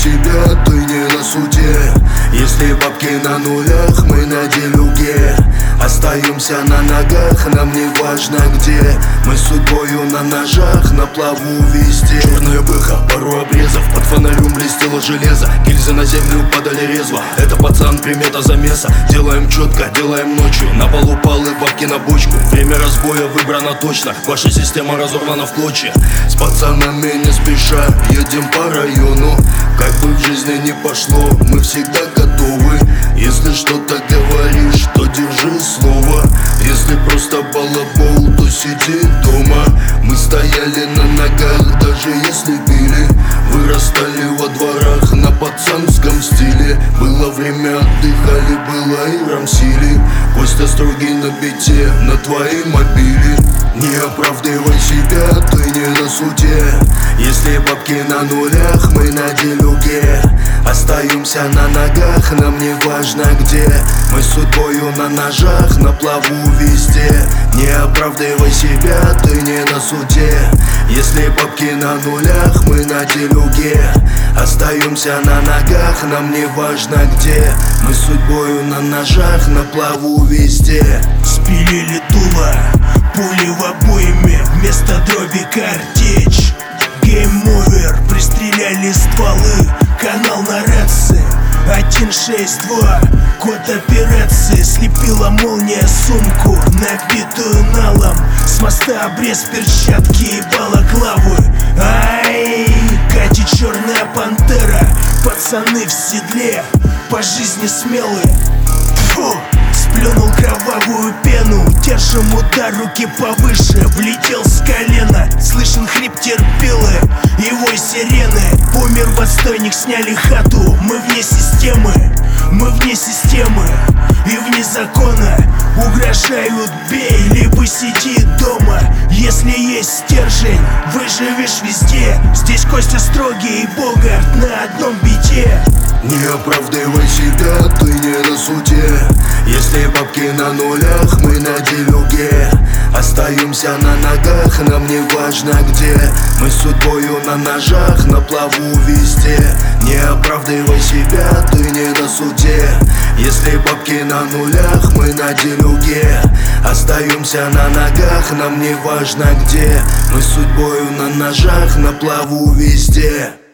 себя, ты не на суде. Если бабки на нулях, мы на делюге. Остаемся на ногах, нам не важно где. Мы с судьбою на ножах, на плаву везде. Черная быха, пару обрезов, под фонарем блестело железо. Гильзы на землю падали резво, это пацан, примета замеса. Делаем четко, делаем ночью, на полу палы, бабки на бочку. Время разбоя выбрано точно, ваша система разорвана в клочья. С пацанами не спеша, едем по району. Как бы в жизни не пошло, мы всегда готовы. Если что-то говоришь, то держи слово. Если просто балабол, то сиди дома. Мы стояли на ногах, даже если били. Вырастали во дворах на пацанском стиле. Было время, отдыхали, было и рамсили. Костя строгий на бите, на твоей мобиле. Не оправдывай себя, ты не на суде. Если бабки на нулях, мы на делюге. Остаемся на ногах, нам не важно где. Мы с судьбою на ножах, на плаву везде. Не оправдывай себя, ты не на суде. Если бабки на нулях, мы на делюге. Остаемся на ногах, нам не важно где. Мы с судьбою на ножах, на плаву везде. Спилили дуло, пули в обойме, вместо дроби картечь. Гейм-овер, пристреляли стволы, канал на рации 162, код операции. Слепила молния сумку, набитую налом. С моста обрез, перчатки и балаклавы. Ай, Катя черная пантера. Пацаны в седле, по жизни смелые. Фу, сплюнул кровавую пену. Держим удар, руки повыше. Влетел с колена, слышен хрип терпилы и вой сирены. Умер в отстойник, сняли хату. Мы вне системы, мы вне системы и вне закона. Угрожают, бей, либо сиди дома. Если есть стержень, выживешь везде. Здесь Костя строгий и Богарт на одном бите. Не оправдывай себя, ты не на суде. Если бабки на нулях, мы на делюге. Остаемся на ногах, нам не важно где. Мы с судьбою на ножах, на плаву везде. Не оправдывай себя, ты не на суде. Если бабки на нулях, мы на делюге. Остаемся на ногах, нам не важно где. Мы с судьбою на ножах, на плаву везде.